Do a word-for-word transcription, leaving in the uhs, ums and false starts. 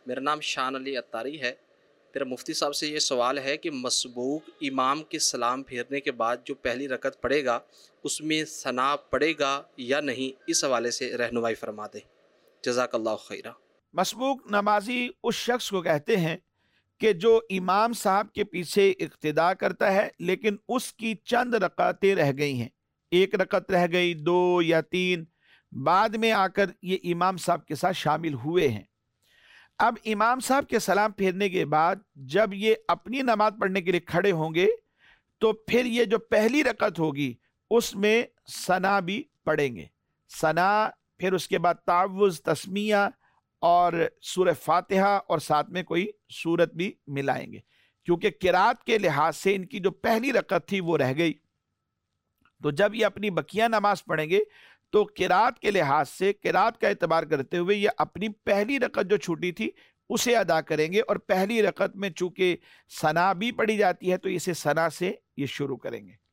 मेरा नाम शान अली अत्तारी है। मेरा मुफ्ती साहब से ये सवाल है कि मसबूक इमाम के सलाम फेरने के बाद जो पहली रकत पढ़ेगा उसमें सना पढ़ेगा या नहीं, इस हवाले से रहनुमाई फरमा दें। जज़ाकल्लाहु खैरा। मसबूक नमाजी उस शख्स को कहते हैं कि जो इमाम साहब के पीछे इक्तिदा करता है लेकिन उसकी चंद रकातें रह गई हैं, एक रकत रह गई, दो या तीन, बाद में आकर ये इमाम साहब के साथ शामिल हुए हैं। अब इमाम साहब के सलाम फेरने के बाद जब ये अपनी नमाज पढ़ने के लिए खड़े होंगे तो फिर ये जो पहली रकत होगी उसमें सना भी पढ़ेंगे। सना, फिर उसके बाद तावुज़, तस्मिया और सूरह फातिहा और साथ में कोई सूरत भी मिलाएंगे, क्योंकि किरात के लिहाज से इनकी जो पहली रकत थी वो रह गई। तो जब ये अपनी बकिया नमाज पढ़ेंगे तो किरात के लिहाज से, किरात का एतबार करते हुए ये अपनी पहली रकत जो छूटी थी उसे अदा करेंगे, और पहली रकत में चूंकि सना भी पढ़ी जाती है तो इसे सना से ये शुरू करेंगे।